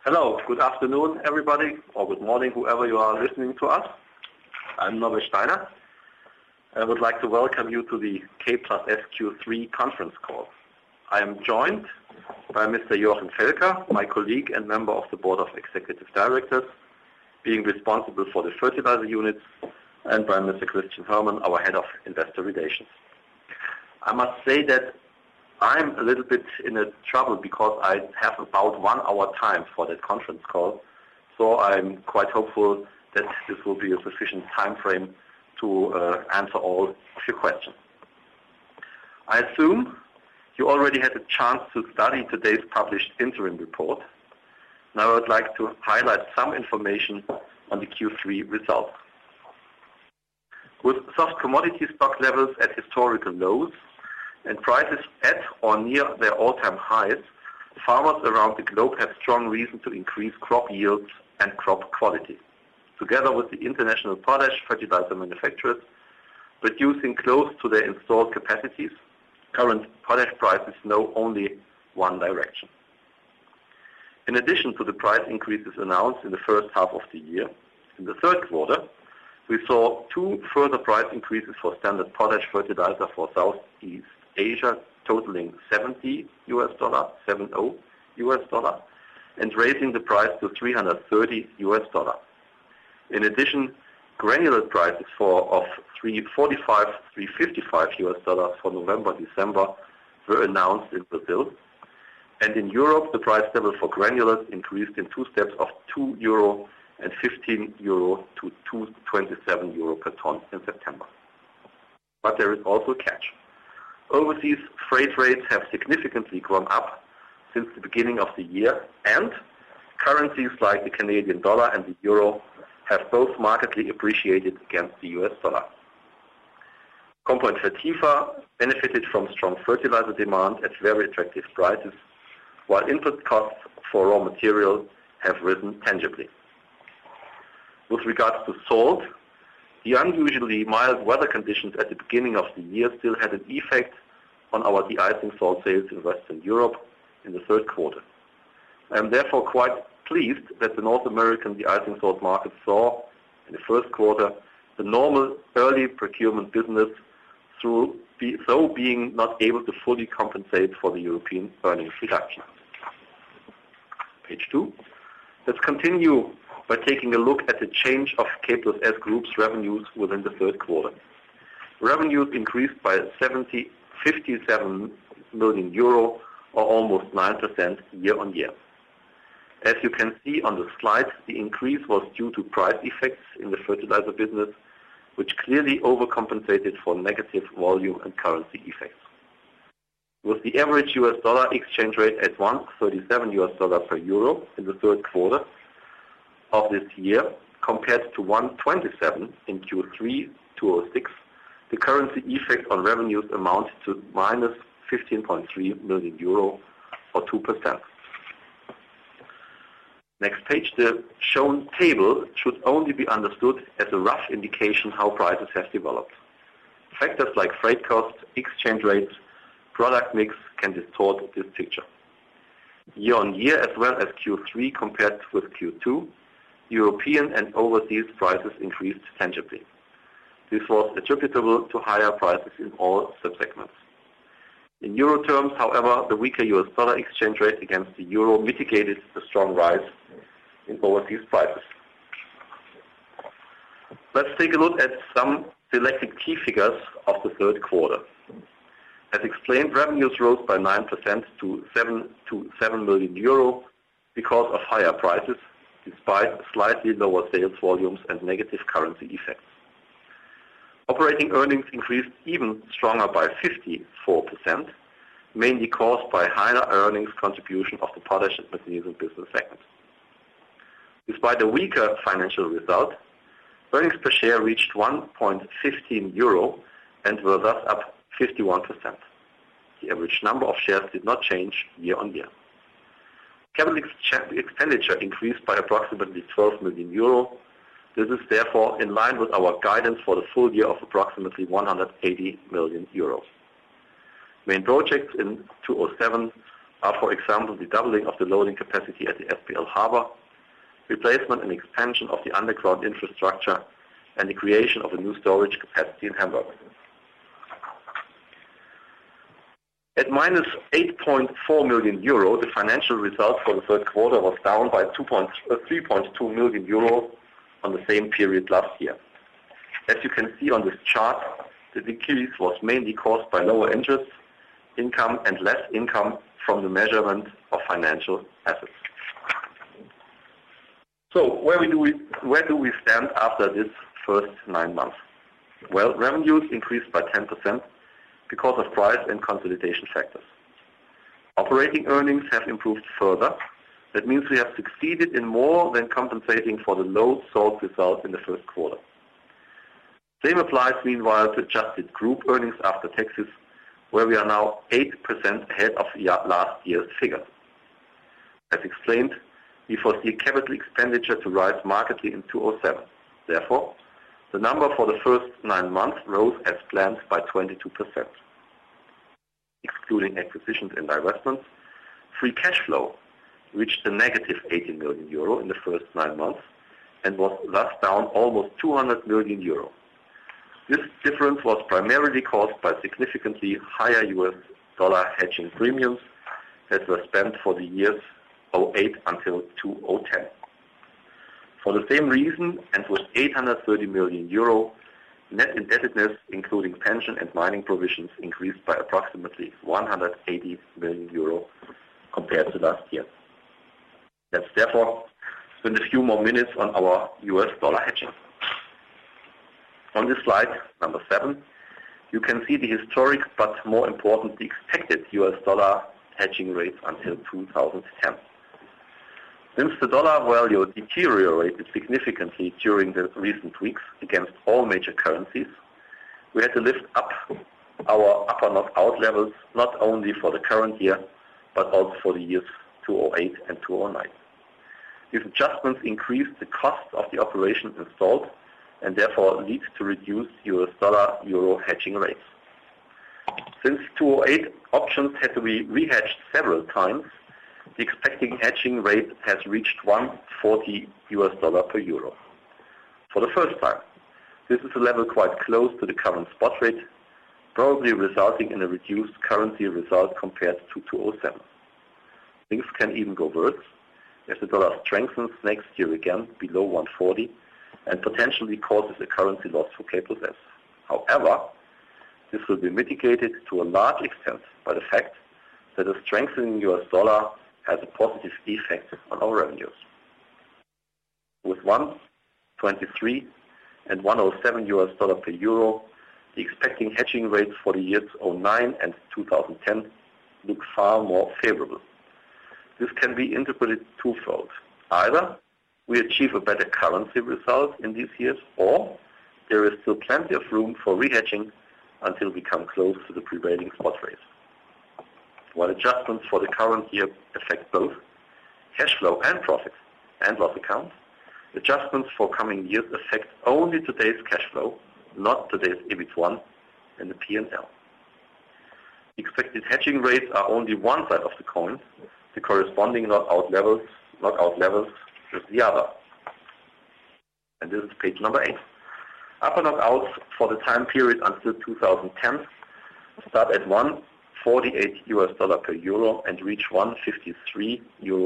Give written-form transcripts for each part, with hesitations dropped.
Hello, good afternoon everybody, or good morning whoever you are listening to us. I'm Norbert Steiner. I would like to welcome you to the K+S Q3 conference call. I am joined by Mr. Joachim Felker, my colleague and member of the Board of Executive Directors, being responsible for the fertilizer units, and by Mr. Christian Hermann, our Head of Investor Relations. I must say that I'm a little bit in a trouble because I have about 1 hour time for that conference call, so I'm quite hopeful that this will be a sufficient time frame to answer all of your questions. I assume you already had a chance to study today's published interim report. Now I would like to highlight some information on the Q3 results. With soft commodity stock levels at historical lows and prices at or near their all-time highs, farmers around the globe have strong reason to increase crop yields and crop quality. Together with the international potash fertilizer manufacturers producing close to their installed capacities, current potash prices know only one direction. In addition to the price increases announced in the first half of the year, in the third quarter, we saw 2 further price increases for standard potash fertilizer for Southeast Asia, totaling $70, and raising the price to $330. In addition, granulate prices of $345, $355 for November-December were announced in Brazil. And in Europe, the price level for granulates increased in 2 steps of €2 and €15 to €227 per ton in September. But there is also a catch. Overseas freight rates have significantly gone up since the beginning of the year, and currencies like the Canadian dollar and the euro have both markedly appreciated against the US dollar. Compound Fertifa benefited from strong fertilizer demand at very attractive prices, while input costs for raw material have risen tangibly. With regards to salt, the unusually mild weather conditions at the beginning of the year still had an effect on our de-icing salt sales in Western Europe in the third quarter. I am therefore quite pleased that the North American de-icing salt market saw, in the first quarter, the normal early procurement business though being not able to fully compensate for the European earnings reduction. Page 2. Let's continue by taking a look at the change of K+S Group's revenues within the third quarter. Revenues increased by €57 million, or almost 9% year-on-year. As you can see on the slide, the increase was due to price effects in the fertilizer business, which clearly overcompensated for negative volume and currency effects. With the average US dollar exchange rate at $1.37 per euro in the third quarter of this year, compared to 1.27 in Q3 2006, the currency effect on revenues amounted to minus €15.3 million, or 2%. Next page, the shown table should only be understood as a rough indication how prices have developed. Factors like freight costs, exchange rates, product mix can distort this picture. Year-on-year as well as Q3 compared with Q2, European and overseas prices increased tangibly. This was attributable to higher prices in all subsegments. In euro terms, however, the weaker US dollar exchange rate against the euro mitigated the strong rise in overseas prices. Let's take a look at some selected key figures of the third quarter. As explained, revenues rose by 9% to €7 million because of higher prices, despite slightly lower sales volumes and negative currency effects. Operating earnings increased even stronger by 54%, mainly caused by higher earnings contribution of the potash and magnesium business segment. Despite a weaker financial result, earnings per share reached €1.15 and were thus up 51%. The average number of shares did not change year-on-year. Capital expenditure increased by approximately €12 million. This is therefore in line with our guidance for the full year of approximately €180 million. Main projects in 2007 are, for example, the doubling of the loading capacity at the SPL Harbor, replacement and expansion of the underground infrastructure, and the creation of a new storage capacity in Hamburg. At minus 8.4 million euro, the financial result for the third quarter was down by 3.2 million euro on the same period last year. As you can see on this chart, the decrease was mainly caused by lower interest income and less income from the measurement of financial assets. So where do we stand after this first 9 months? Well, revenues increased by 10% because of price and consolidation factors. Operating earnings have improved further. That means we have succeeded in more than compensating for the low salt result in the first quarter. Same applies meanwhile to adjusted group earnings after taxes, where we are now 8% ahead of last year's figure. As explained, we foresee capital expenditure to rise markedly in 2007. Therefore, the number for the first 9 months rose as planned by 22%. Excluding acquisitions and divestments, free cash flow reached a negative 80 million euro in the first 9 months and was thus down almost 200 million euro. This difference was primarily caused by significantly higher US dollar hedging premiums that were spent for the years 2008 until 2010. For the same reason, and with 830 million euro, net indebtedness, including pension and mining provisions, increased by approximately 180 million euro compared to last year. Let's therefore spend a few more minutes on our US dollar hedging. On this slide, number 7, you can see the historic, but more important, the expected US dollar hedging rates until 2010. Since the dollar value deteriorated significantly during the recent weeks against all major currencies, we had to lift up our upper knockout levels not only for the current year, but also for the years 2008 and 2009. These adjustments increased the cost of the operation installed and therefore lead to reduced US dollar-euro hedging rates. Since 2008, options had to be rehedged several times. The expected hedging rate has reached $1.40 per euro. For the first time, this is a level quite close to the current spot rate, probably resulting in a reduced currency result compared to 2007. Things can even go worse if the dollar strengthens next year again below 140 and potentially causes a currency loss for K+S. However, this will be mitigated to a large extent by the fact that a strengthening US dollar has a positive effect on our revenues. With 1.23 and 1.07 US dollar per euro, the expecting hedging rates for the years 2009 and 2010 look far more favorable. This can be interpreted twofold. Either we achieve a better currency result in these years, or there is still plenty of room for rehedging until we come close to the prevailing spot rate. While adjustments for the current year affect both cash flow and profit and loss accounts, adjustments for coming years affect only today's cash flow, not today's EBIT1 and the P&L. Expected hedging rates are only one side of the coin. The corresponding knockout levels is the other. And this is page number 8. Upper knockouts for the time period until 2010 start at $1.48 per euro and reach $1.53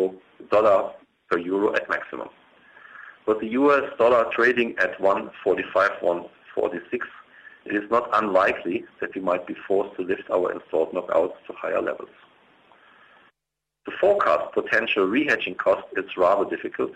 per euro at maximum. With the US dollar trading at 1.45, 1.46, it is not unlikely that we might be forced to lift our installed knockouts to higher levels. To forecast potential rehedging costs is rather difficult,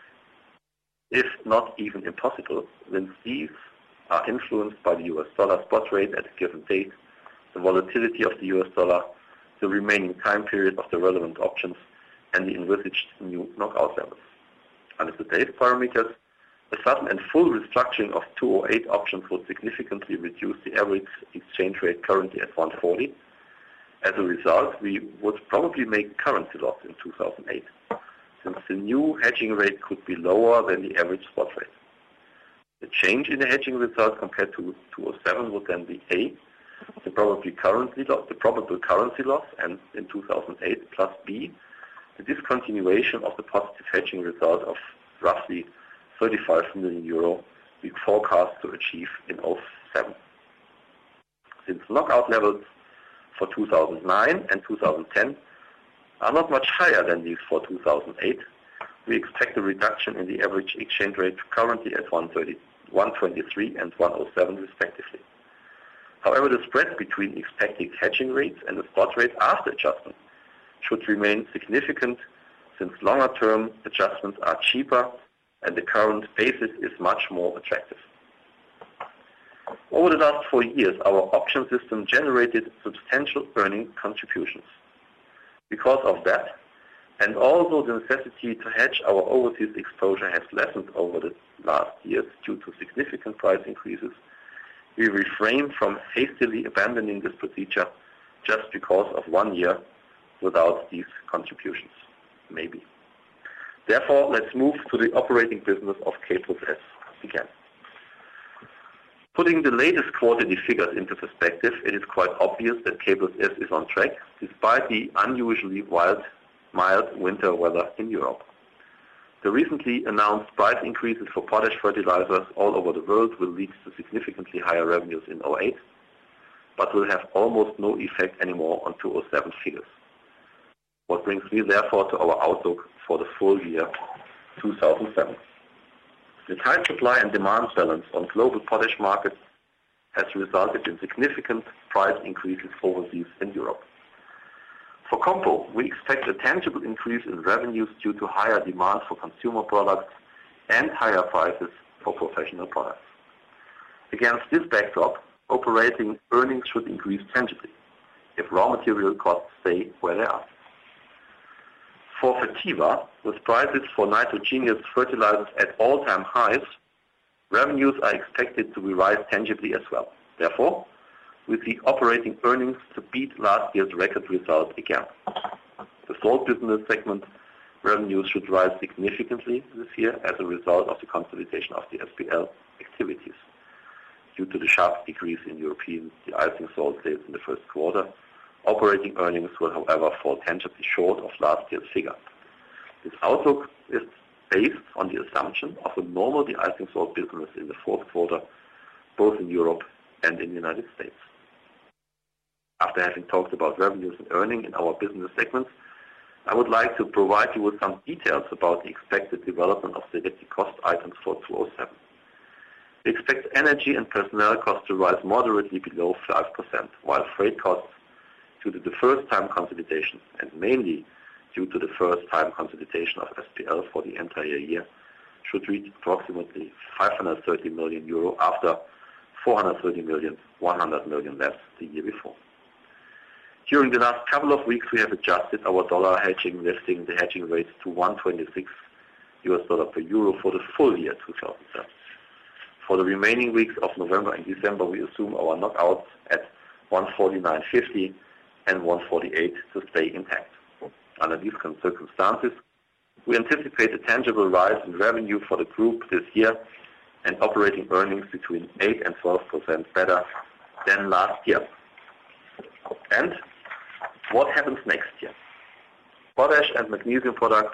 if not even impossible, since these are influenced by the US dollar spot rate at a given date, the volatility of the US dollar, the remaining time period of the relevant options, and the envisaged new knockout levels. Under today's parameters, a sudden and full restructuring of 208 options would significantly reduce the average exchange rate currently at 140. As a result, we would probably make currency loss in 2008, since the new hedging rate could be lower than the average spot rate. The change in the hedging result compared to 2007 would then be A, the probable currency loss, and in 2008, plus B, the discontinuation of the positive hedging result of roughly 35 million euro we forecast to achieve in 2007. Since knockout levels for 2009 and 2010 are not much higher than these for 2008, we expect a reduction in the average exchange rate currently at 123 and 107 respectively. However, the spread between expected hedging rates and the spot rate after adjustment should remain significant, since longer-term adjustments are cheaper and the current basis is much more attractive. Over the last 4 years, our option system generated substantial earning contributions. Because of that, and although the necessity to hedge our overseas exposure has lessened over the last years due to significant price increases, we refrain from hastily abandoning this procedure just because of 1 year without these contributions. Maybe. Therefore, let's move to the operating business of K+S again. Putting the latest quarterly figures into perspective, it is quite obvious that K+S is on track despite the unusually mild winter weather in Europe. The recently announced price increases for potash fertilizers all over the world will lead to significantly higher revenues in 2008, but will have almost no effect anymore on 2007 figures. What brings me therefore to our outlook for the full year 2007. The tight supply and demand balance on global potash markets has resulted in significant price increases overseas in Europe. For Compo, we expect a tangible increase in revenues due to higher demand for consumer products and higher prices for professional products. Against this backdrop, operating earnings should increase tangibly if raw material costs stay where they are. For Fertiva, with prices for nitrogenous fertilizers at all-time highs, revenues are expected to rise tangibly as well. Therefore, we see operating earnings to beat last year's record result again. The salt business segment revenues should rise significantly this year as a result of the consolidation of the SPL activities. Due to the sharp decrease in European de-icing salt sales in the first quarter, operating earnings will, however, fall tangibly short of last year's figure. This outlook is based on the assumption of a normal de-icing salt business in the fourth quarter, both in Europe and in the United States. After having talked about revenues and earnings in our business segments, I would like to provide you with some details about the expected development of selected cost items for 2007. We expect energy and personnel costs to rise moderately below 5%, while freight costs due to the first-time consolidation, and mainly due to the first-time consolidation of SPL for the entire year, should reach approximately 530 million euro after 430 million, 100 million less the year before. During the last couple of weeks, we have adjusted our dollar hedging, lifting the hedging rates to $1.26 per euro for the full year 2007. For the remaining weeks of November and December, we assume our knockouts at 149.50 and 148 to stay intact. Under these circumstances, we anticipate a tangible rise in revenue for the group this year and operating earnings between 8 and 12% better than last year. And what happens next year? Potash and magnesium products,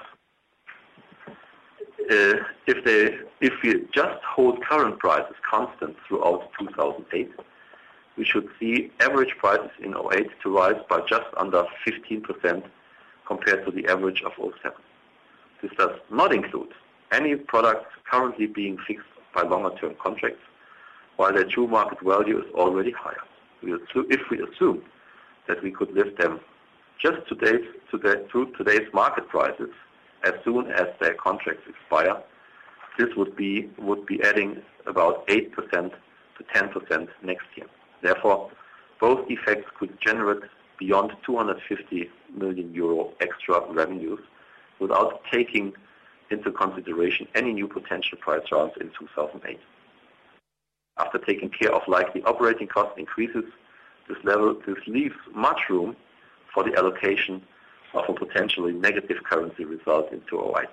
if we just hold current prices constant throughout 2008, we should see average prices in 2008 to rise by just under 15% compared to the average of 2007. This does not include any products currently being fixed by longer-term contracts, while their true market value is already higher. If we assume that we could lift them just through today's market prices as soon as their contracts expire, this would be adding about 8% to 10% next year. Therefore, both effects could generate beyond 250 million euro extra revenues without taking into consideration any new potential price rounds in 2008. After taking care of likely operating cost increases, this leaves much room for the allocation of a potentially negative currency result in 2008.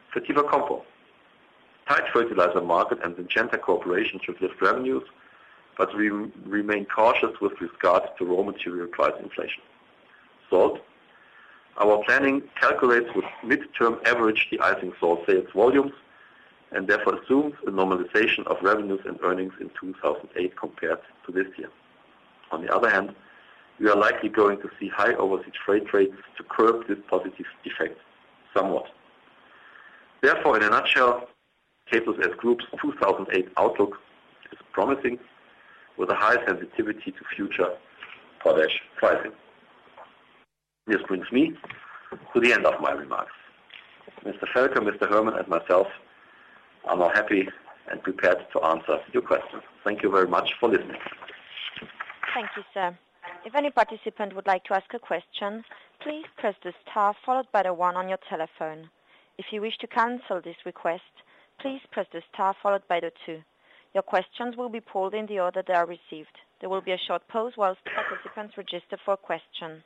Fertiva Compo. Tight fertilizer market and Syngenta cooperation should lift revenues, but we remain cautious with regard to raw material price inflation. Salt. Our planning calculates with midterm average de-icing salt sales volumes and therefore assumes a normalization of revenues and earnings in 2008 compared to this year. On the other hand, we are likely going to see high overseas freight rates to curb this positive effect somewhat. Therefore, in a nutshell, K+S Group's 2008 outlook is promising with a high sensitivity to future potash pricing. This brings me to the end of my remarks. Mr. Felker, Mr. Hermann, and myself are now happy and prepared to answer your questions. Thank you very much for listening. Thank you, sir. If any participant would like to ask a question, please press the star followed by the 1 on your telephone. If you wish to cancel this request, please press the star followed by the 2. Your questions will be polled in the order they are received. There will be a short pause whilst participants register for a question.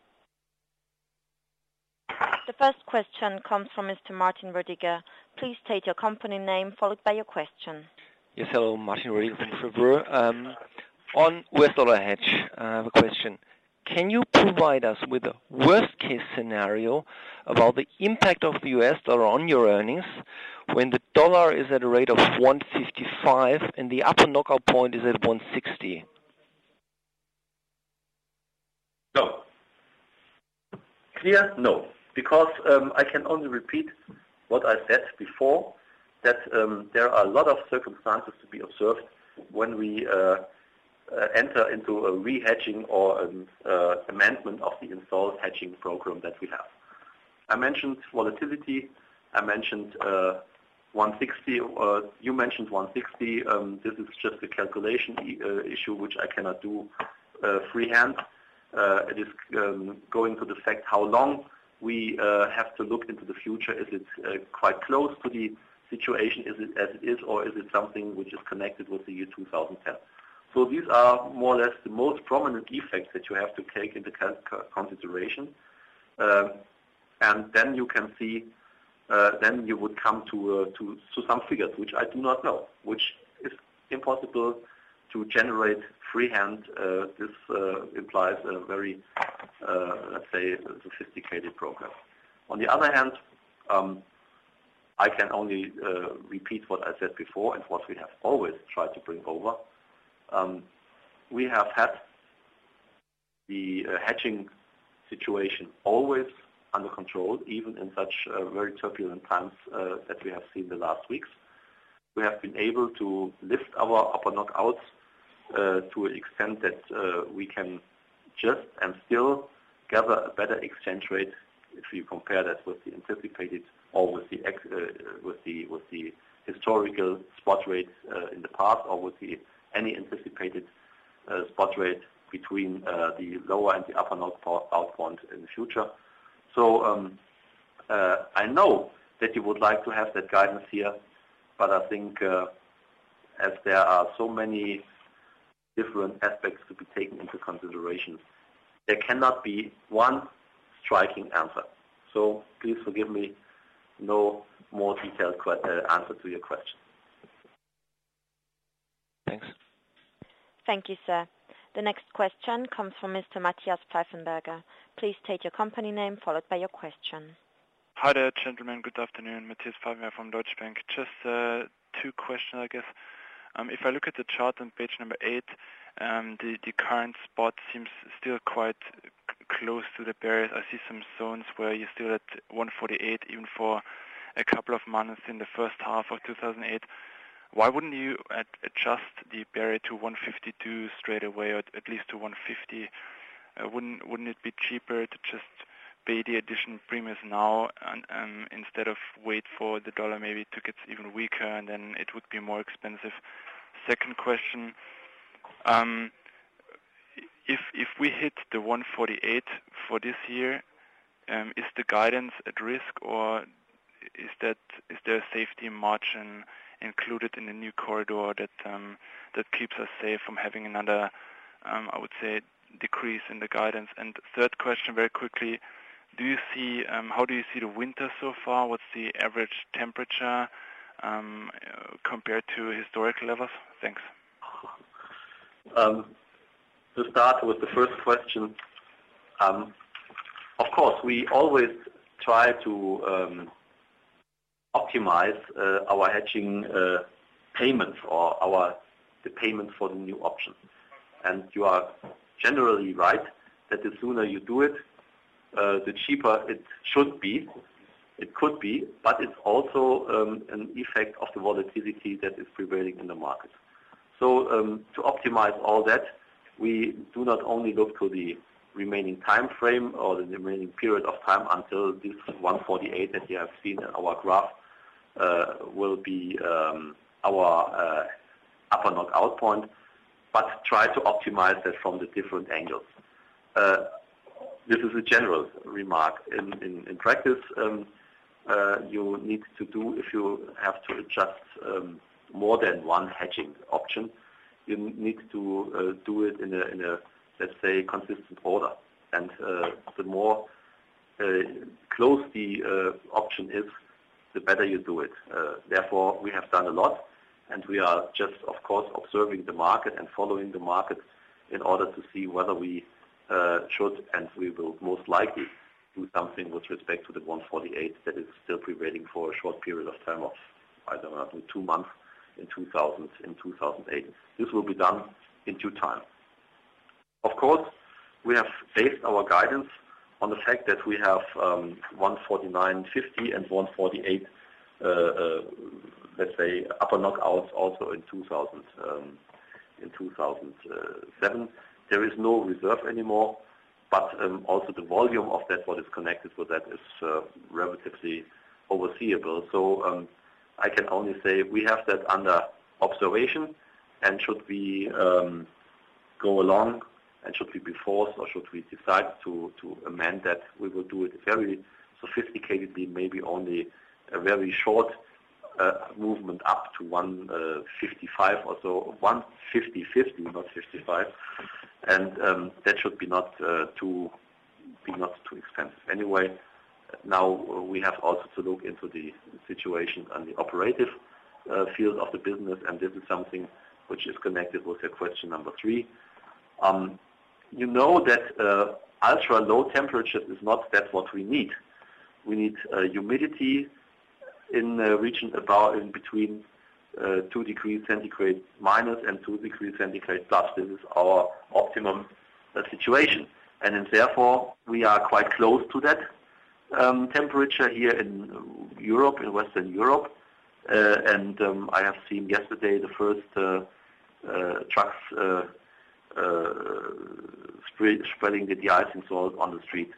The first question comes from Mr. Martin Rödiger. Please state your company name followed by your question. Yes, hello, Martin Rödiger from February. On US dollar hedge, I have a question. Can you provide us with a worst-case scenario about the impact of the US dollar on your earnings when the dollar is at a rate of 155 and the upper knockout point is at 160? No. Clear? No. Because I can only repeat what I said before, that there are a lot of circumstances to be observed when we enter into a re-hedging or an amendment of the installed hedging program that we have. I mentioned volatility. I mentioned 160. You mentioned 160. This is just a calculation issue which I cannot do freehand. It is going to the fact how long we have to look into the future. Is it quite close to the situation? Is it as it is, or is it something which is connected with the year 2010? So these are more or less the most prominent effects that you have to take into consideration. And then you can see, then you would come to some figures which I do not know, which is impossible to generate freehand. This implies a very, let's say, sophisticated program. On the other hand, I can only repeat what I said before and what we have always tried to bring over. We have had the hedging situation always under control, even in such very turbulent times that we have seen the last weeks. We have been able to lift our upper knockouts to an extent that we can just and still gather a better exchange rate if you compare that with the anticipated or with the historical spot rate in the past, or with any anticipated spot rate between the lower and the upper knockout point in the future. So I know that you would like to have that guidance here, but I think as there are so many different aspects to be taken into consideration, there cannot be one striking answer. So please forgive me, no more detailed answer to your question. Thanks. Thank you, sir. The next question comes from Mr. Matthias Pfeifenberger. Please state your company name followed by your question. Hi there, gentlemen. Good afternoon. Matthias Pfeifenberger from Deutsche Bank. Just two questions, I guess. If I look at the chart on page number 8, the current spot seems still quite close to the barriers. I see some zones where you're still at 148, even for a couple of months in the first half of 2008. Why wouldn't you adjust the barrier to 152 straight away, or at least to 150? Wouldn't it be cheaper to just pay the additional premiums now and instead of wait for the dollar maybe to get even weaker and then it would be more expensive? Second question, if we hit the 148 for this year, is the guidance at risk, or is there a safety margin included in the new corridor that keeps us safe from having another, I would say, decrease in the guidance? And third question, very quickly, how do you see the winter so far? What's the average temperature compared to historical levels? Thanks. To start with the first question, of course, we always try to optimize our hedging payments or the payments for the new option. And you are generally right that the sooner you do it, the cheaper it should be. It could be, but it's also an effect of the volatility that is prevailing in the market. So to optimize all that, we do not only look to the remaining time frame or the remaining period of time until this 148 that you have seen in our graph will be our upper knockout point, but try to optimize that from the different angles. This is a general remark. In practice, you need to do, if you have to adjust more than one hedging option, you need to do it in a, let's say, consistent order. And the more close the option is, the better you do it. Therefore, we have done a lot, and we are just, of course, observing the market and following the market in order to see whether we should, and we will most likely do something with respect to the 148 that is still prevailing for a short period of time of, I don't know, 2 months in 2008. This will be done in due time. Of course, we have based our guidance on the fact that we have 149.50 and 148, let's say, upper knockouts also in 2007. There is no reserve anymore, but also the volume of that, what is connected with that, is relatively overseeable. So I can only say we have that under observation, and should we go along, and should we be forced, or should we decide to amend that, we will do it very sophisticatedly, maybe only a very short movement up to 155 or so, 150.50, not 55, and that should be not too expensive. Anyway, now we have also to look into the situation on the operative field of the business, and this is something which is connected with your question number 3. You know that ultra low temperatures is not that what we need. We need humidity in the region about in between 2 degrees centigrade minus and 2 degrees centigrade plus. This is our optimum situation, and therefore we are quite close to that temperature here in Europe, in Western Europe, and I have seen yesterday the first trucks spreading the de-icing salt on the street,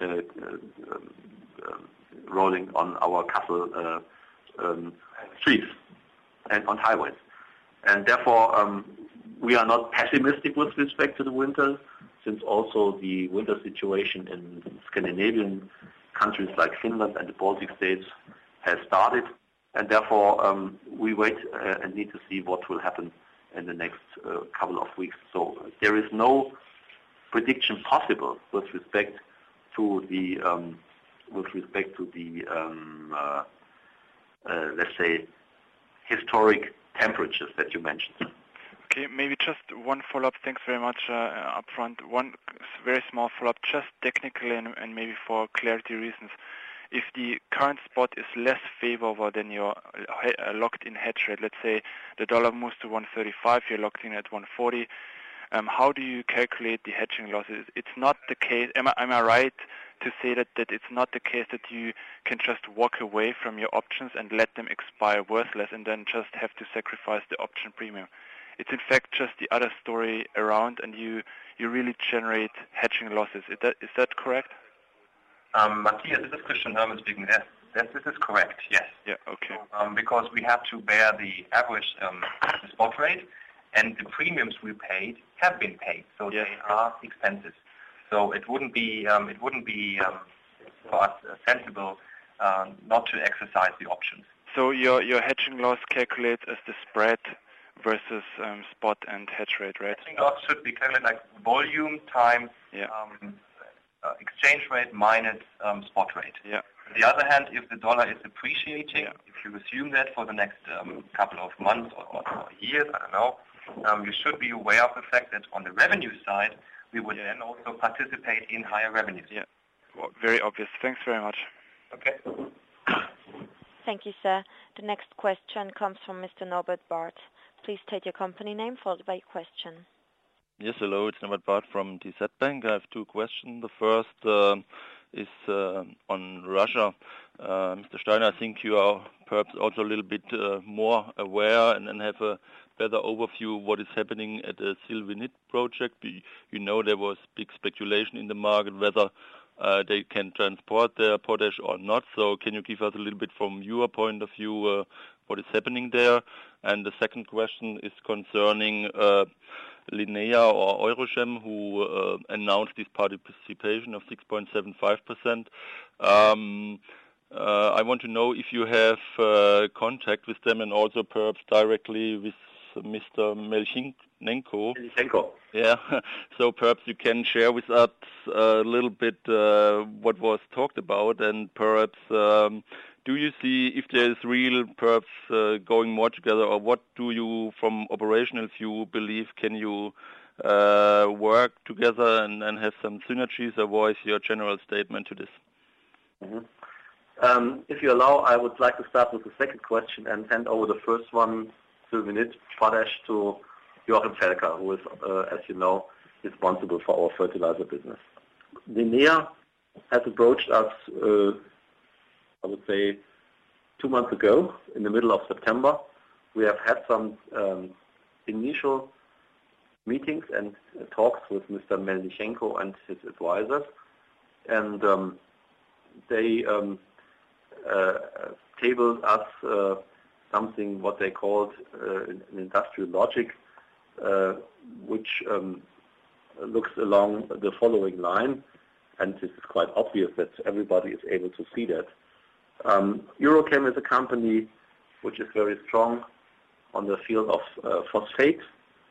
rolling on our Kassel streets and on highways. And therefore, we are not pessimistic with respect to the winter, since also the winter situation in Scandinavian countries like Finland and the Baltic states has started. And therefore, we wait and need to see what will happen in the next couple of weeks. So there is no prediction possible with respect to the let's say, historic temperatures that you mentioned. Okay, maybe just one follow-up. Thanks very much up front. One very small follow-up, just technically and maybe for clarity reasons. If the current spot is less favorable than your locked-in hedge rate, let's say the dollar moves to 135, you're locked in at 140, how do you calculate the hedging losses? It's not the case, am I right to say that it's not the case that you can just walk away from your options and let them expire worthless and then just have to sacrifice the option premium? It's in fact just the other story around, and you really generate hedging losses. Is that correct? Matthias, this is Christian Hermann speaking. This is correct, yes. Yeah, okay. Because we have to bear the average the spot rate, and the premiums we paid have been paid, so yes, they are expensive. So it wouldn't be for us sensible not to exercise the options. So your hedging loss calculates as the spread versus spot and hedge rate, right? Hedging loss should be calculated like volume times exchange rate minus spot rate. Yeah. On the other hand, if the dollar is appreciating, if you assume that for the next couple of months or years, I don't know, you should be aware of the fact that on the revenue side, we would then also participate in higher revenues. Yeah, well, very obvious. Thanks very much. Okay. Thank you, sir. The next question comes from Mr. Norbert Barth. Please state your company name followed by your question. Yes, hello, it's Norbert Barth from DZ Bank. I have two questions. The first is on Russia. Mr. Steiner, I think you are perhaps also a little bit more aware and have a better overview of what is happening at the Silvinit project. You know there was big speculation in the market whether they can transport their potash or not. So can you give us a little bit from your point of view what is happening there? And the second question is concerning Linea or Eurochem, who announced this participation of 6.75%. I want to know if you have contact with them and also perhaps directly with Mr. Melchenko. Yeah, so perhaps you can share with us a little bit what was talked about, and perhaps do you see if there is real perhaps going more together, or what do you from operational view believe can you work together and have some synergies, or what is your general statement to this? Mm-hmm. If you allow, I would like to start with the second question and hand over the first one, Silvinit potash, to Joachim Felker, who is, as you know, responsible for our fertilizer business. Linea has approached us, I would say, 2 months ago, in the middle of September. We have had some initial meetings and talks with Mr. Melchenko and his advisors, and they tabled us something what they called an industrial logic, which looks along the following line, and this is quite obvious that everybody is able to see that. Eurochem is a company which is very strong on the field of phosphate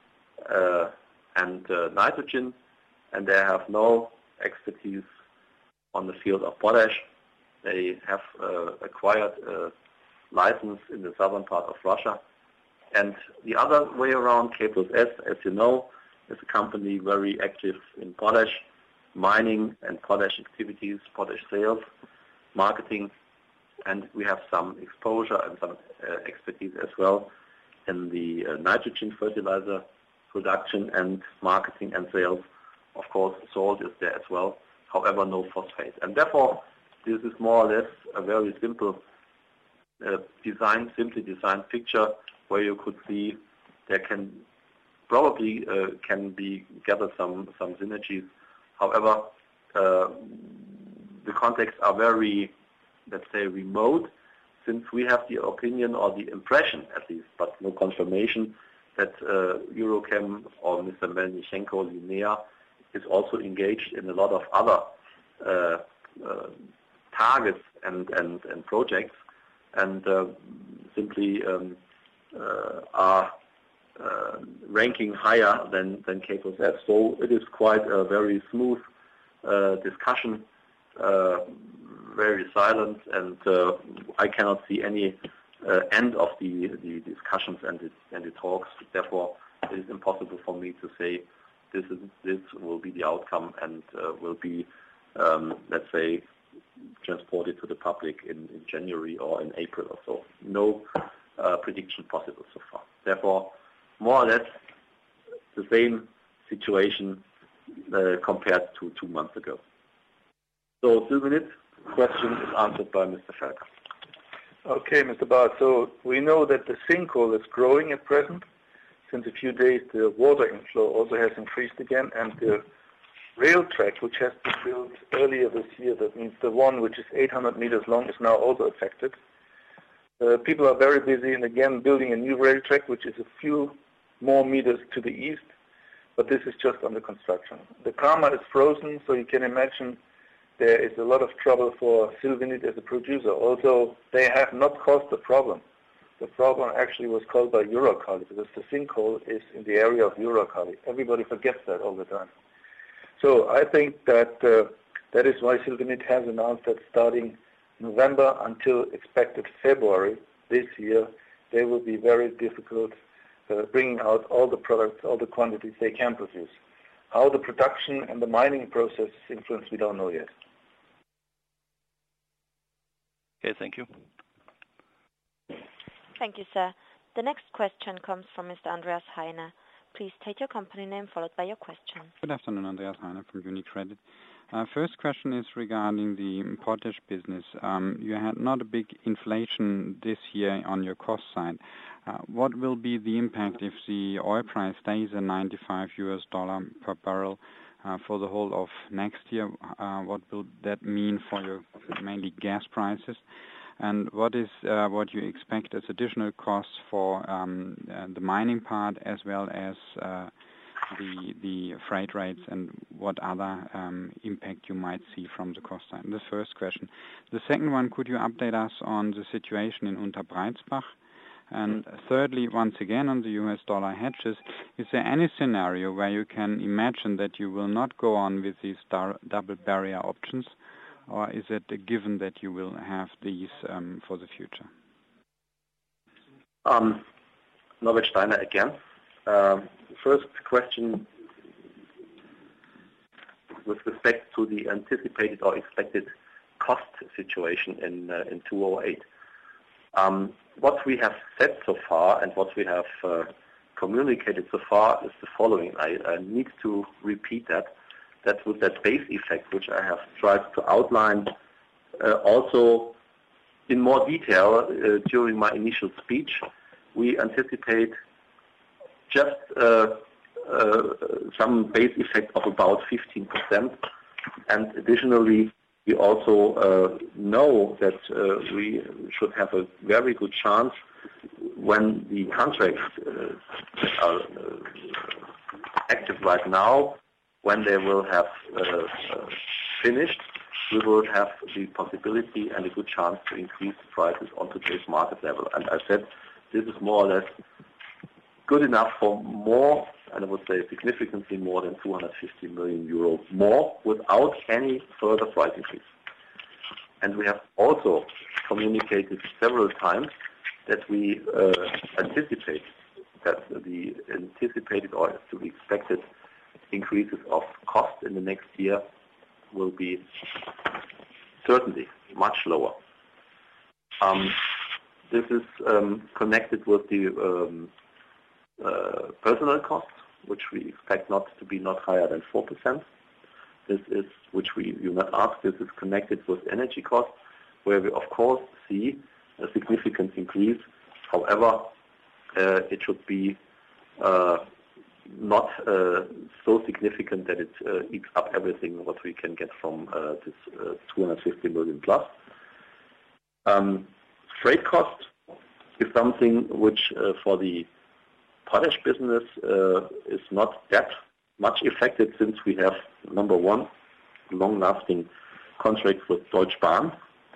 and nitrogen, and they have no expertise on the field of potash. They have acquired a license in the southern part of Russia. And the other way around, K+S, as you know, is a company very active in potash mining and potash activities, potash sales, marketing, and we have some exposure and some expertise as well in the nitrogen fertilizer production and marketing and sales. Of course, salt is there as well, however, no phosphate. And therefore, this is more or less a very simple simply designed picture where you could see there can probably can be gathered some synergies. However, the contexts are very, let's say, remote, since we have the opinion or the impression, at least, but no confirmation, that Eurochem or Mr. Melchenko, Linea, is also engaged in a lot of other targets and projects, and simply are ranking higher than K+S. So it is quite a very smooth discussion, very silent, and I cannot see any end of the discussions and the talks. Therefore, it is impossible for me to say this will be the outcome and will be, let's say, transported to the public in January or in April or so. No prediction possible so far. Therefore, more or less the same situation compared to 2 months ago. So, Silvinit, question is answered by Mr. Felker. Okay, Mr. Barth. So we know that the sinkhole is growing at present. Since a few days, the water inflow also has increased again, and the rail track, which has been built earlier this year, that means the one which is 800 meters long, is now also affected. People are very busy and again building a new rail track, which is a few more meters to the east, but this is just under construction. The Kama is frozen, so you can imagine there is a lot of trouble for Silvinit as a producer. Also, they have not caused the problem. The problem actually was caused by Uralkali, because the sinkhole is in the area of Uralkali. Everybody forgets that all the time. So I think that that is why Silvinit has announced that starting November until expected February this year, they will be very difficult bringing out all the products, all the quantities they can produce. How the production and the mining process is influenced, we don't know yet. Okay, thank you. Thank you, sir. The next question comes from Mr. Andreas Heine. Please state your company name followed by your question. Good afternoon, Andreas Heine from UniCredit. First question is regarding the potash business. You had not a big inflation this year on your cost side. What will be the impact if the oil price stays at $95 per barrel for the whole of next year? What will that mean for your mainly gas prices? And what is what you expect as additional costs for the mining part as well as the freight rates, and what other impact you might see from the cost side? The first question. The second one, could you update us on the situation in Unterbreizbach? And thirdly, once again on the US dollar hedges, is there any scenario where you can imagine that you will not go on with these double barrier options, or is it a given that you will have these for the future? Norbert Steiner again. First question with respect to the anticipated or expected cost situation in 2008. What we have said so far and what we have communicated so far is the following. I need to repeat that with that base effect, which I have tried to outline also in more detail during my initial speech, we anticipate just some base effect of about 15%, and additionally we also know that we should have a very good chance when the contracts that are active right now, when they will have finished, we will have the possibility and a good chance to increase the prices on today's market level. And I said this is more or less good enough for more, and I would say significantly more than 250 million euro more without any further price increase. And we have also communicated several times that we anticipate that the anticipated or to be expected increases of cost in the next year will be certainly much lower. This is connected with the personnel costs, which we expect not to be not higher than 4%. This is, which we do not ask, this is connected with energy costs, where we of course see a significant increase. However, it should be not so significant that it eats up everything what we can get from this 250 million plus. Freight cost is something which for the potash business is not that much affected, since we have, number one, long-lasting contracts with Deutsche Bahn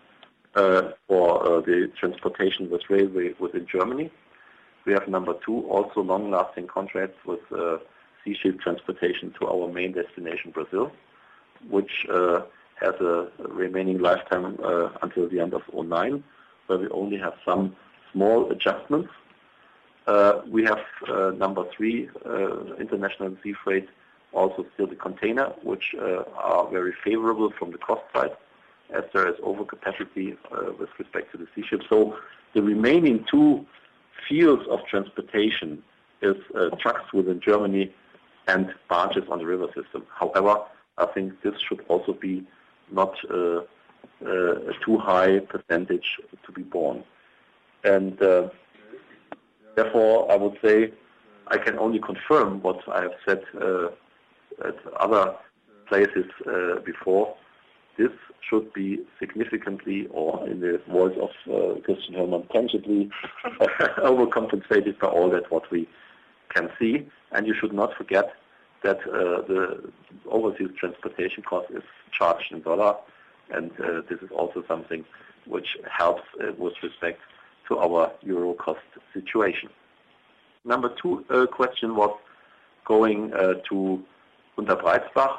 for the transportation with railway within Germany. We have, number two, also long-lasting contracts with sea ship transportation to our main destination, Brazil, which has a remaining lifetime until the end of 2009, where we only have some small adjustments. We have number three, international sea freight, also still the container, which are very favorable from the cost side, as there is overcapacity with respect to the sea ship. So the remaining two fields of transportation is trucks within Germany and barges on the river system. However, I think this should also be not a too high percentage to be borne. And therefore, I would say I can only confirm what I have said at other places before. This should be significantly, or in the words of Christian Hermann, tangibly overcompensated by all that what we can see. And you should not forget that the overseas transportation cost is charged in dollar, and this is also something which helps with respect to our euro cost situation. Number two question was going to Unterbreizbach.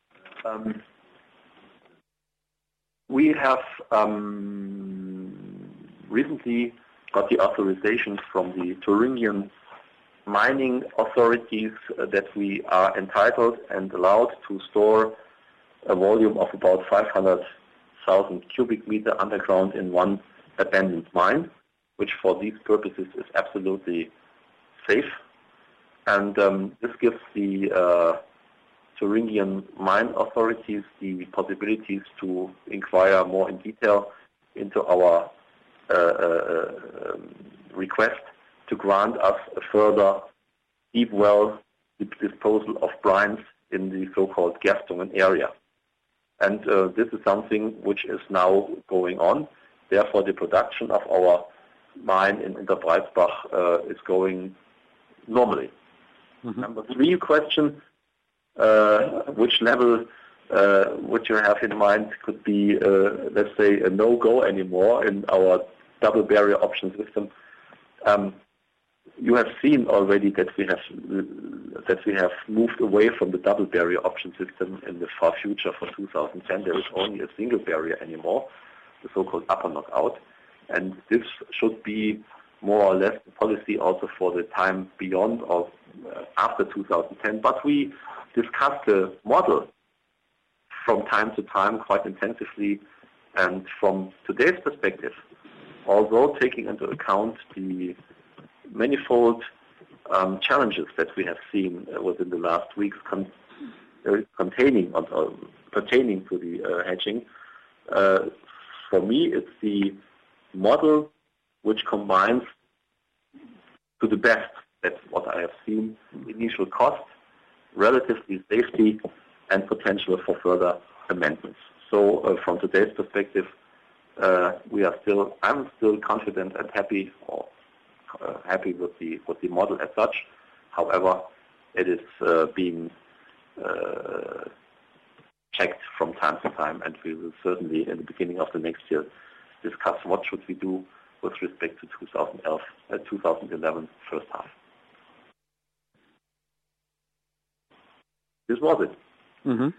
We have recently got the authorization from the Thuringian mining authorities that we are entitled and allowed to store a volume of about 500,000 cubic meter underground in one abandoned mine, which for these purposes is absolutely safe. And this gives the Thuringian mine authorities the possibilities to inquire more in detail into our request to grant us a further deep well disposal of brines in the so-called Gerstungen area. And this is something which is now going on. Therefore, the production of our mine in Unterbreizbach is going normally. Mm-hmm. Number 3 question, which level would you have in mind could be, let's say, a no-go anymore in our double barrier option system? You have seen already that we have moved away from the double barrier option system in the far future for 2010. There is only a single barrier anymore, the so-called upper knockout, and this should be more or less the policy also for the time beyond or after 2010. But we discussed the model from time to time quite intensively, and from today's perspective, although taking into account the manifold challenges that we have seen within the last weeks pertaining to the hedging, for me it's the model which combines to the best, that's what I have seen, initial cost, relatively safety, and potential for further amendments. So from today's perspective, I'm still confident and happy with the model as such. However, it is being checked from time to time, and we will certainly in the beginning of the next year discuss what should we do with respect to 2011 first half. This was it. Mm-hmm.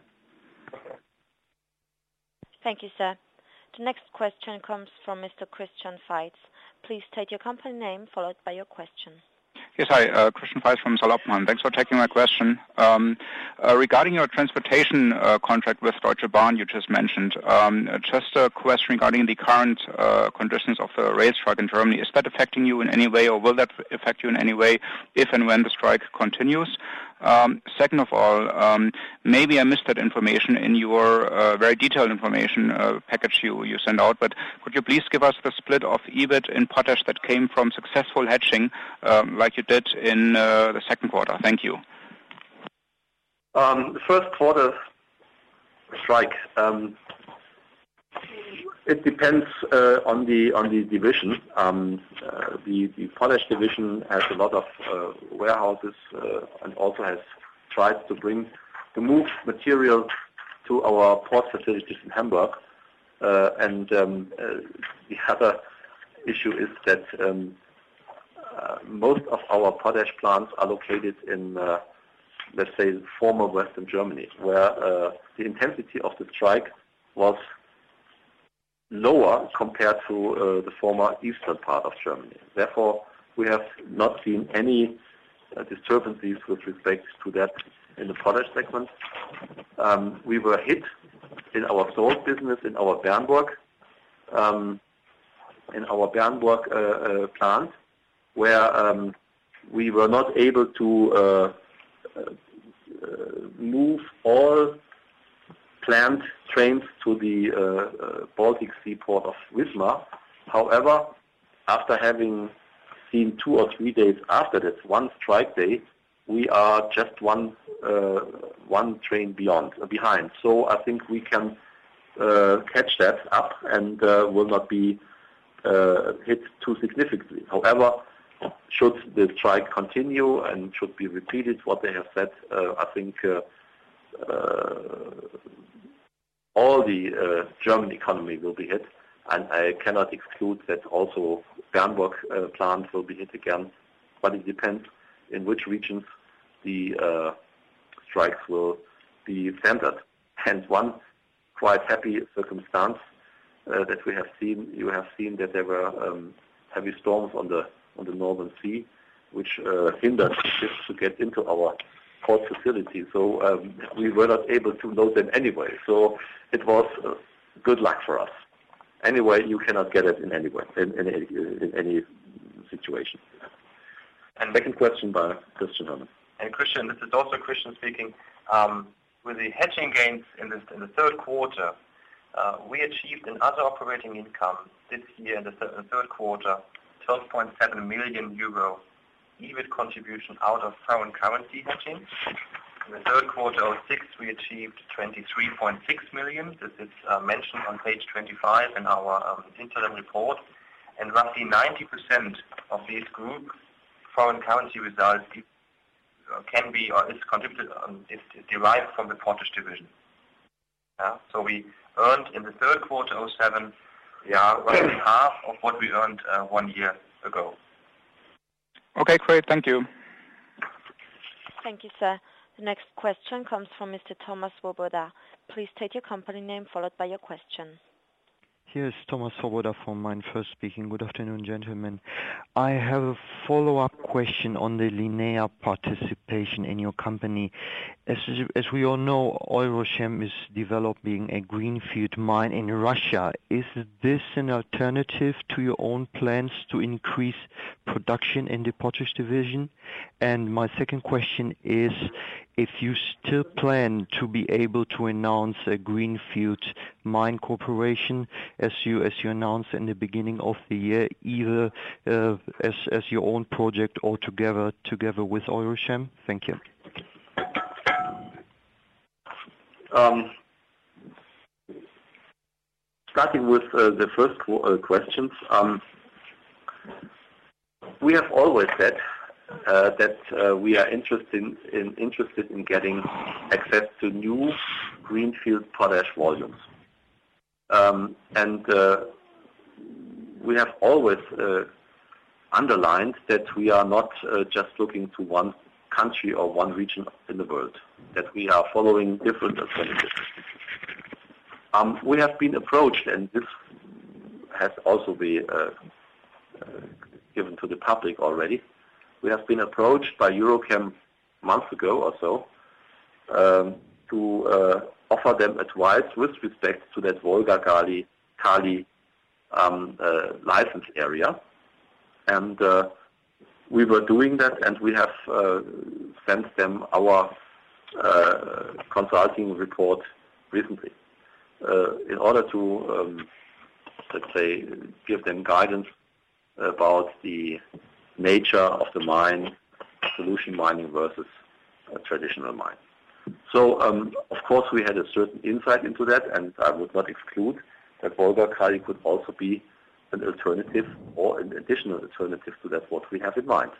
Thank you, sir. The next question comes from Mr. Christian Feitz. Please state your company name followed by your question. Yes, hi, Christian Feitz from Salopman. Thanks for taking my question. Regarding your transportation contract with Deutsche Bahn you just mentioned, just a question regarding the current conditions of the rail strike in Germany. Is that affecting you in any way, or will that affect you in any way if and when the strike continues? Second of all, maybe I missed that information in your very detailed information package you sent out, but could you please give us the split of EBIT in potash that came from successful hedging like you did in the second quarter? Thank you. The first quarter strike, it depends on the division. The potash division has a lot of warehouses and also has tried to move material to our port facilities in Hamburg. And the other issue is that most of our potash plants are located in, let's say, former Western Germany, where the intensity of the strike was lower compared to the former eastern part of Germany. Therefore, we have not seen any disturbances with respect to that in the potash segment. We were hit in our salt business in our Bernburg plant, where we were not able to move all planned trains to the Baltic Sea port of Wismar. However, after having seen 2 or 3 days after that one strike day, we are just one train behind. So I think we can catch that up and will not be hit too significantly. However, should the strike continue and should be repeated what they have said, I think all the German economy will be hit, and I cannot exclude that also Bernburg plant will be hit again, but it depends in which regions the strikes will be centered. And one quite happy circumstance that we have seen, you have seen that there were heavy storms on the Northern Sea, which hindered ships to get into our port facility. So we were not able to load them anyway. So it was good luck for us. Anyway, you cannot get it in any way, in any situation. And second question by Christian Hermann. And Christian, this is also Christian speaking. With the hedging gains in the third quarter, we achieved in other operating income this year in the third quarter 12.7 million euro EBIT contribution out of foreign currency hedging. In the third quarter of 2006, we achieved 23.6 million. This is mentioned on page 25 in our interim report. And roughly 90% of these group foreign currency results can be or is contributed, is derived from the Potash division. So we earned in the third quarter of 2007, roughly half of what we earned 1 year ago. Okay, great. Thank you. Thank you, sir. The next question comes from Mr. Thomas Swoboda. Please state your company name followed by your question. Here's Thomas Swoboda from MainFirst speaking. Good afternoon, gentlemen. I have a follow-up question on the Linnea participation in your company. As we all know, EuroChem is developing a greenfield mine in Russia. Is this an alternative to your own plans to increase production in the Potash division? And my second question is, if you still plan to be able to announce a greenfield mine corporation as you announced in the beginning of the year, either as your own project or together with EuroChem? Thank you. Starting with the first questions, we have always said that we are interested in getting access to new greenfield potash volumes, and we have always underlined that we are not just looking to one country or one region in the world, that we are following different alternatives. We have been approached, and this has also been given to the public already. We have been approached by EuroChem months ago or so to offer them advice with respect to that Volga-Kali license area. And we were doing that, and we have sent them our consulting report recently in order to, let's say, give them guidance about the nature of the mine, solution mining versus a traditional mine. So, of course, we had a certain insight into that, and I would not exclude that Volga-Kali could also be an alternative or an additional alternative to that what we have in mind.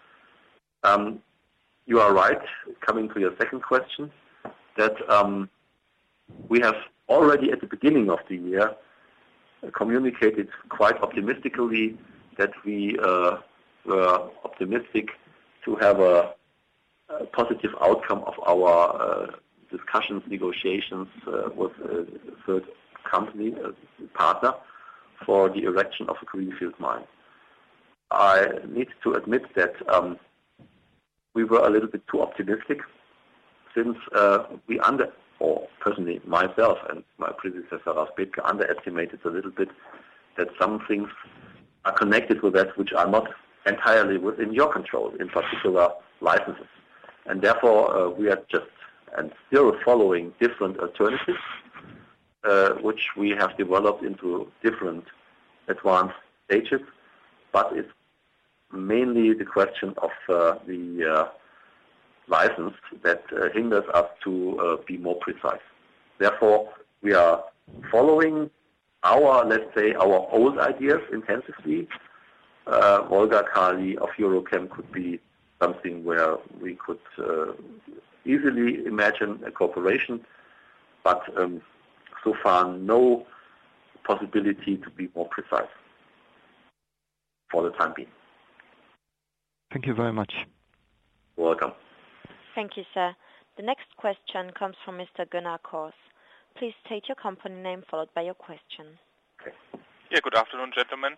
You are right, coming to your second question, that we have already at the beginning of the year communicated quite optimistically that we were optimistic to have a positive outcome of our discussions, negotiations with a third company, a partner, for the erection of a greenfield mine. I need to admit that we were a little bit too optimistic, since or personally myself and my predecessor Ralf Bethke underestimated a little bit that some things are connected with that which are not entirely within your control, in particular licenses. And therefore we are just and still following different alternatives which we have developed into different advanced stages, but it's mainly the question of the license that hinders us to be more precise. Therefore, we are following our, let's say, our old ideas intensively. Volga-Kali of EuroChem could be something where we could easily imagine a cooperation, but so far no possibility to be more precise for the time being. Thank you very much. You're welcome. Thank you, sir. The next question comes from Mr. Gunnar Kors. Please state your company name followed by your question. Okay. Yeah, good afternoon, gentlemen.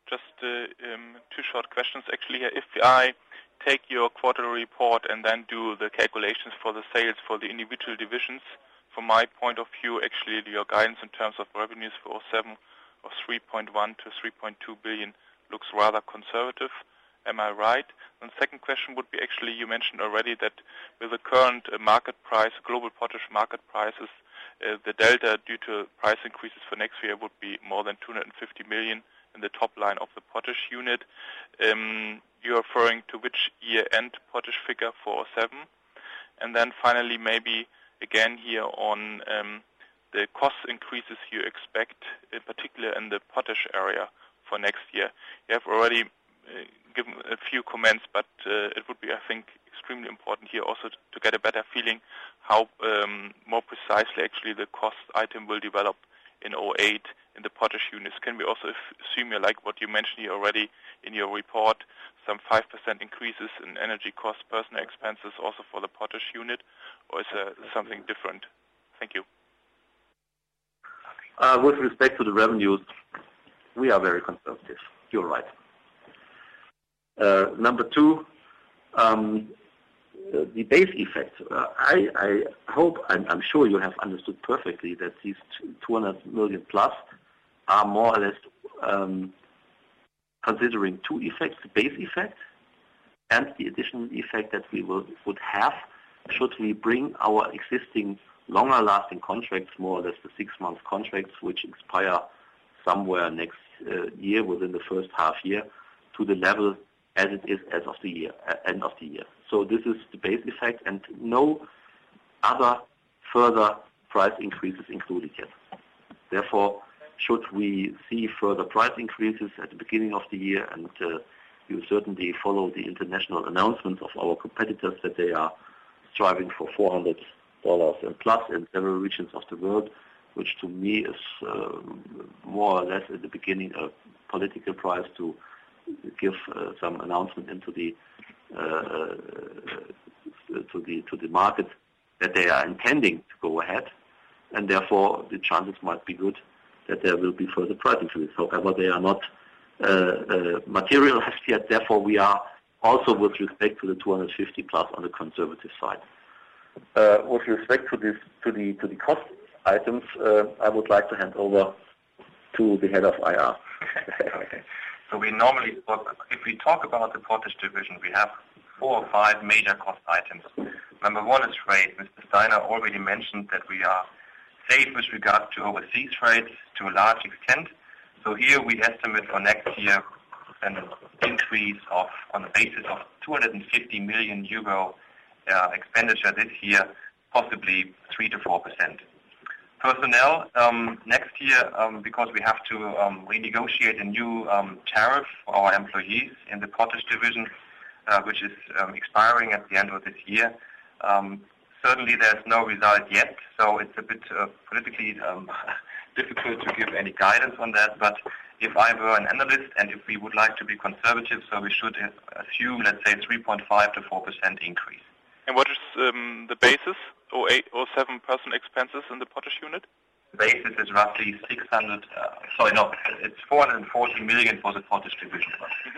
Just two short questions actually here. If I take your quarterly report and then do the calculations for the sales for the individual divisions, from my point of view, actually your guidance in terms of revenues for 07 of 3.1 to 3.2 billion looks rather conservative. Am I right? And second question would be actually, you mentioned already that with the current market price, global potash market prices, the delta due to price increases for next year would be more than 250 million in the top line of the potash unit. You're referring to which year-end potash figure for 07? And then finally, maybe again here on the cost increases you expect, in particular in the potash area for next year. You have already given a few comments, but it would be, I think, extremely important here also to get a better feeling how more precisely actually the cost item will develop in 08 in the potash units. Can we also assume, like what you mentioned here already in your report, some 5% increases in energy costs, personnel expenses also for the potash unit, or is there something different? Thank you. With respect to the revenues, we are very conservative. You're right. Number two, the base effect. I hope, I'm sure you have understood perfectly that these 200 million plus are more or less considering two effects, the base effect and the additional effect that we would have should we bring our existing longer lasting contracts, more or less the 6-month contracts, which expire somewhere next year within the first half year, to the level as it is as of the year, end of the year. So this is the base effect and no other further price increases included yet. Therefore, should we see further price increases at the beginning of the year, and you certainly follow the international announcements of our competitors that they are striving for $400 and plus in several regions of the world, which to me is more or less at the beginning a political price to give some announcement into the to the market that they are intending to go ahead, and therefore the chances might be good that there will be further price increases. However, they are not materialized yet. Therefore, we are also, with respect to the 250 plus, on the conservative side. With respect to the cost items, I would like to hand over to the head of IR. Okay. So we normally, if we talk about the potash division, we have 4 or 5 major cost items. Number one is freight. Mr. Steiner already mentioned that we are safe with regard to overseas freight to a large extent. So here we estimate for next year an increase of, on the basis of 250 million euro expenditure this year, possibly 3 to 4%. Personnel, next year, because we have to renegotiate a new tariff for our employees in the potash division, which is expiring at the end of this year. Certainly there's no result yet, so it's a bit politically difficult to give any guidance on that. But if I were an analyst and if we would like to be conservative, so we should assume, let's say, 3.5 to 4% increase. And what is the basis, or 07 person expenses in the potash unit? The basis is roughly it's 440 million for the potash division.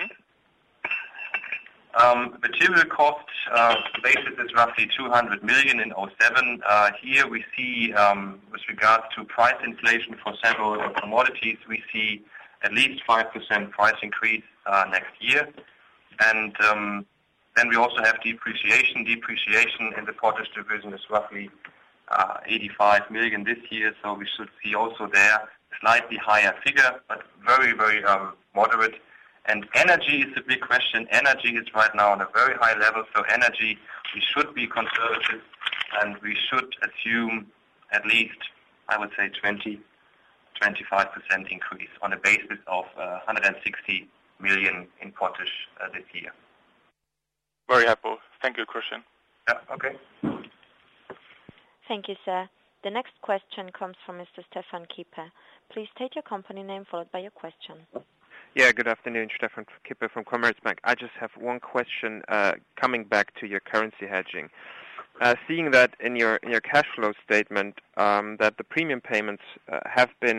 Material cost, the basis is roughly 200 million in 07. Here we see, with regards to price inflation for several commodities, we see at least 5% price increase next year. And then we also have depreciation. Depreciation in the potash division is roughly 85 million this year, so we should see also there a slightly higher figure, but very, very moderate. And energy is a big question. Energy is right now on a very high level, so energy, we should be conservative, and we should assume at least, I would say, 20-25% increase on a basis of 160 million in potash this year. Very helpful. Thank you, Christian. Yeah, okay. Thank you, sir. The next question comes from Mr. Stefan Kieper. Please state your company name followed by your question. Yeah, good afternoon, Stefan Kieper from Commerzbank. I just have one question coming back to your currency hedging. Seeing that in your cash flow statement that the premium payments have been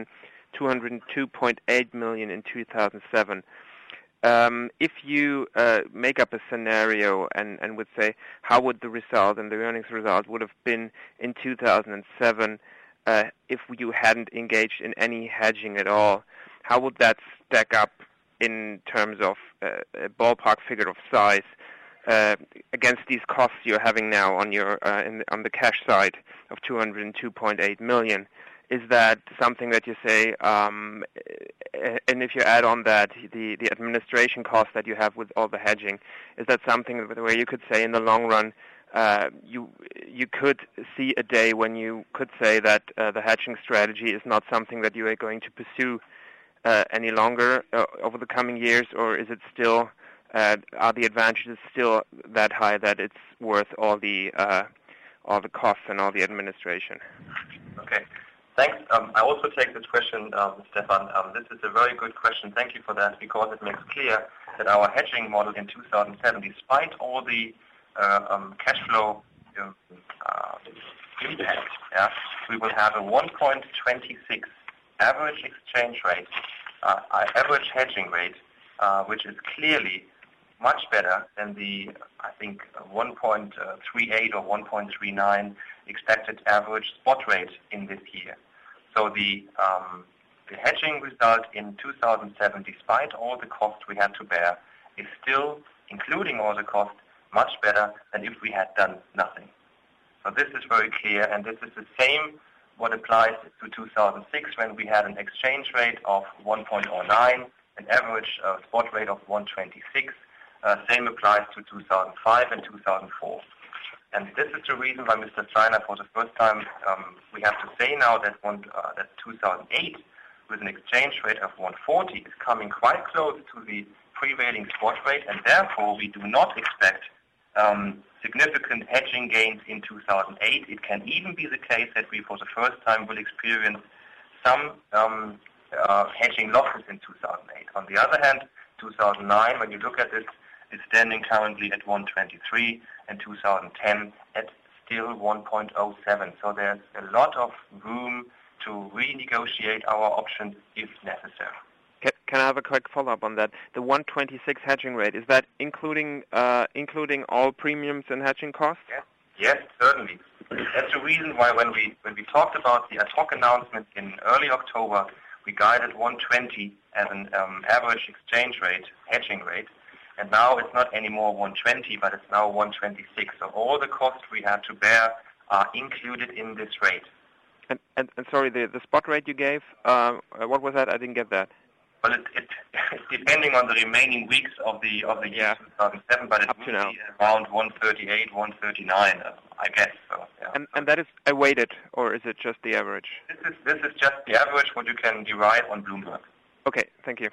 202.8 million in 2007. If you make up a scenario and would say how would the result and the earnings result would have been in 2007 if you hadn't engaged in any hedging at all, how would that stack up in terms of a ballpark figure of size against these costs you're having now on your on the cash side of 202.8 million? Is that something that you say, and if you add on that the administration costs that you have with all the hedging, is that something where you could say in the long run you could see a day when you could say that the hedging strategy is not something that you are going to pursue any longer over the coming years, or is it still are the advantages still that high that it's worth all the costs and all the administration? Okay. Thanks. I also take this question, Stefan. This is a very good question. Thank you for that, because it makes clear that our hedging model in 2007, despite all the cash flow impact, we will have a 1.26 average exchange rate, average hedging rate, which is clearly much better than the, I think, 1.38 or 1.39 expected average spot rate in this year. So the hedging result in 2007, despite all the costs we had to bear, is still, including all the costs, much better than if we had done nothing. So this is very clear, and this is the same what applies to 2006 when we had an exchange rate of 1.09, an average spot rate of 126. Same applies to 2005 and 2004. And this is the reason why, Mr. Steiner, for the first time, we have to say now that 2008, with an exchange rate of 140, is coming quite close to the prevailing spot rate, and therefore we do not expect significant hedging gains in 2008. It can even be the case that we, for the first time, will experience some hedging losses in 2008. On the other hand, 2009, when you look at this, is standing currently at 123, and 2010 at still 1.07. So there's a lot of room to renegotiate our options if necessary. Can I have a quick follow-up on that? The 126 hedging rate, is that including all premiums and hedging costs? Yes, certainly. That's the reason why when we talked about the ad hoc announcement in early October, we guided 120 as an average exchange rate, hedging rate. And now it's not anymore 120, but it's now 126. So all the costs we have to bear are included in this rate. And sorry, the spot rate you gave, what was that? I didn't get that. Well, it's depending on the remaining weeks of the year 2007, but it will be around 138, 139, I guess. So, yeah. And that is a weighted, or is it just the average? This is just the average, what you can derive on Bloomberg. Okay, thank you.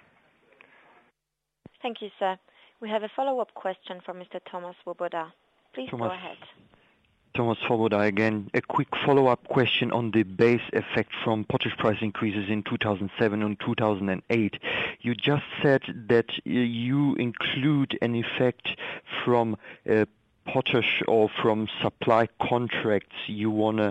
Thank you, sir. We have a follow-up question from Mr. Thomas Swoboda. Please go ahead. Thomas Swoboda again. A quick follow-up question on the base effect from potash price increases in 2007 and 2008. You just said that you include an effect from potash or from supply contracts you wanna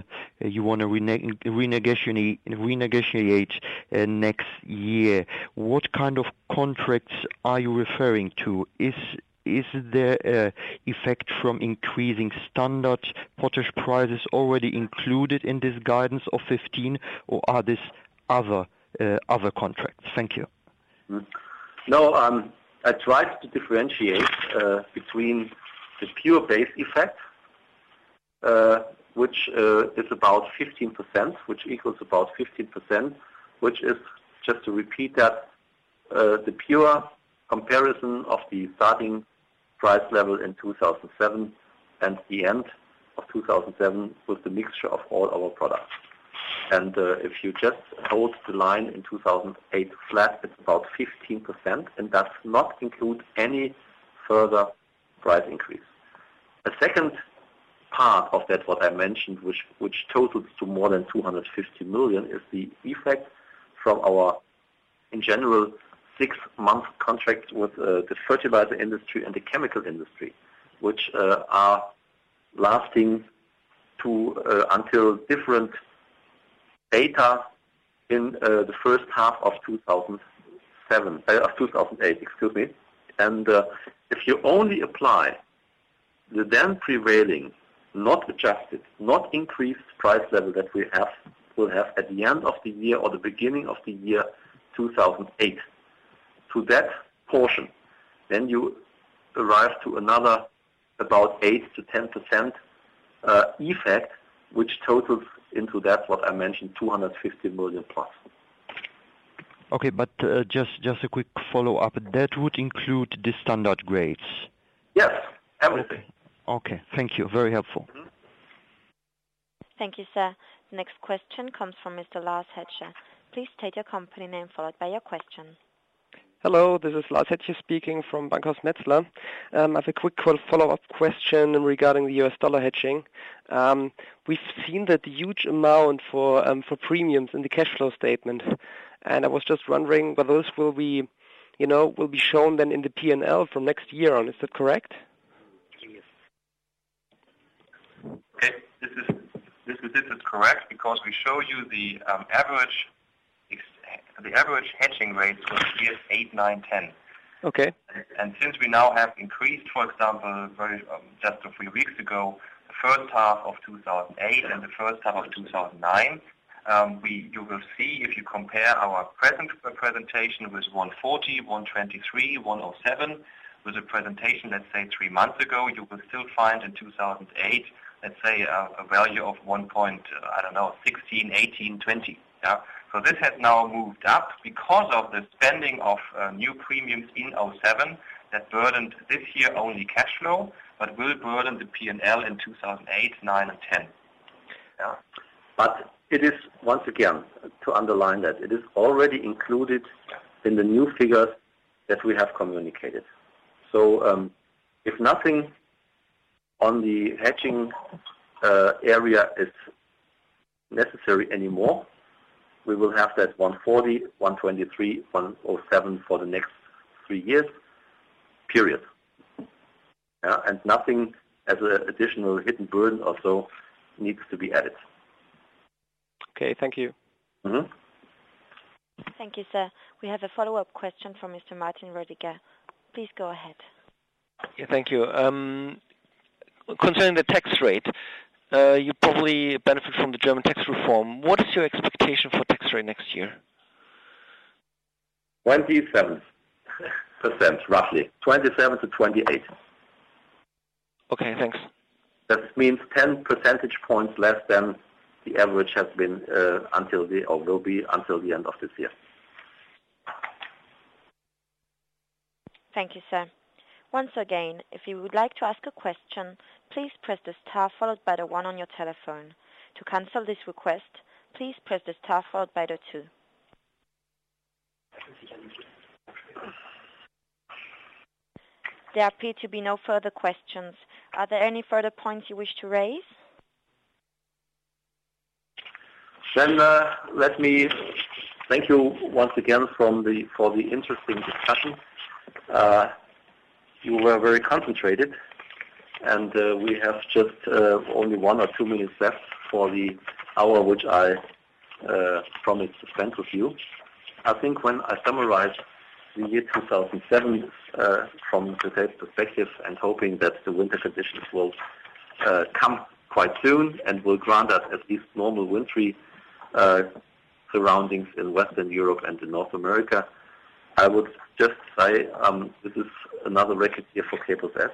renegotiate next year. What kind of contracts are you referring to? Is there an effect from increasing standard potash prices already included in this guidance of 15, or are these other contracts? Thank you. No, I tried to differentiate between the pure base effect, which is about 15%, which equals about 15%, which is, just to repeat that, the pure comparison of the starting price level in 2007 and the end of 2007 with the mixture of all our products. And if you just hold the line in 2008 flat, it's about 15%, and does not include any further price increase. A second part of that, what I mentioned, which totals to more than 250 million, is the effect from our, in general, 6-month contracts with the fertilizer industry and the chemical industry, which are lasting to until different data in the first half of 2008, excuse me. And if you only apply the then prevailing, not adjusted, not increased price level that we will have at the end of the year or the beginning of the year 2008 to that portion, then you arrive to another about 8 to 10% effect, which totals into that what I mentioned, 250 million plus. Okay, but just a quick follow-up. That would include the standard grades? Yes, everything. Okay, thank you. Very helpful. Mm-hmm. Thank you, sir. The next question comes from Mr. Lars Hetscher. Please state your company name followed by your question. Hello, this is Lars Hetscher speaking from Bankhaus Metzler. I have a quick follow-up question regarding the US dollar hedging. We've seen that huge amount for premiums in the cash flow statement, and I was just wondering whether this will be shown then in the P&L from next year on. Is that correct? Okay, this is correct because we show you the average hedging rates for the years 8, 9, 10. Okay. And since we now have increased, for example, just a few weeks ago, the first half of 2008 and the first half of 2009, you will see if you compare our present presentation with 140, 123, 107 with a presentation, let's say 3 months ago, you will still find in 2008, let's say a value of 16, 18, 20. Yeah. So this has now moved up because of the spending of new premiums in 2007 that burdened this year only cash flow, but will burden the P&L in 2008, 9, and 10. Yeah. But it is, once again, to underline that, it is already included in the new figures that we have communicated. So if nothing on the hedging area is necessary anymore, we will have that 140, 123, 107 for the next 3 years, period. Yeah, and nothing as an additional hidden burden or so needs to be added. Okay, thank you. Mm-hmm. Thank you, sir. We have a follow-up question from Mr. Martin Rödiger. Please go ahead. Yeah, thank you. Concerning the tax rate, you probably benefit from the German tax reform. What is your expectation for tax rate next year? 27%, roughly. 27 to 28. Okay, thanks. That means 10 percentage points less than the average has been will be until the end of this year. Thank you, sir. Once again, if you would like to ask a question, please press the star followed by the 1 on your telephone. To cancel this request, please press the star followed by the 2. There appear to be no further questions. Are there any further points you wish to raise? Then let me thank you once again for the interesting discussion. You were very concentrated, and we have just only 1 or 2 minutes left for the hour which I promised to spend with you. I think when I summarize the year 2007 from today's perspective and hoping that the winter conditions will come quite soon and will grant us at least normal wintry surroundings in Western Europe and in North America, I would just say this is another record year for K+S.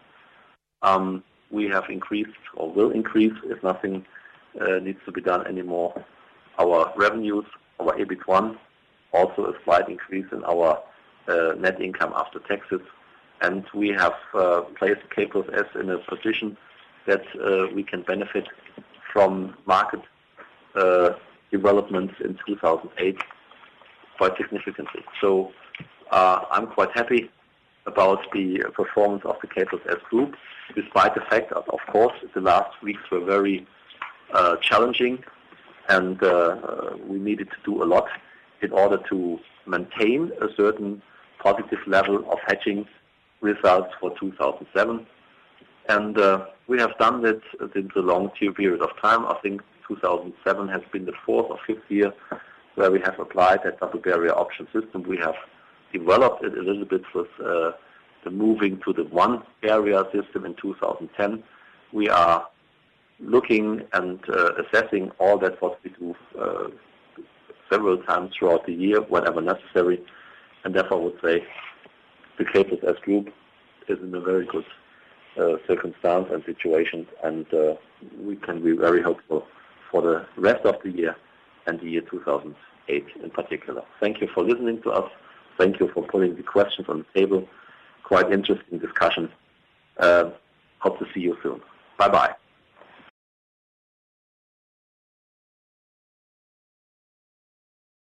We have increased or will increase if nothing needs to be done anymore. Our revenues, our EBIT1, also a slight increase in our net income after taxes, and we have placed K+S in a position that we can benefit from market developments in 2008 quite significantly. So I'm quite happy about the performance of the K+S group, despite the fact that, of course, the last weeks were very challenging, and we needed to do a lot in order to maintain a certain positive level of hedging results for 2007. And we have done that since a long period of time. I think 2007 has been the 4th or 5th year where we have applied that double barrier option system. We have developed it a little bit with the moving to the one barrier system in 2010. We are looking and assessing all that what we do several times throughout the year, whenever necessary, and therefore I would say the K+S group is in a very good circumstance and situation, and we can be very hopeful for the rest of the year and the year 2008 in particular. Thank you for listening to us. Thank you for putting the questions on the table. Quite interesting discussion. Hope to see you soon. Bye-bye.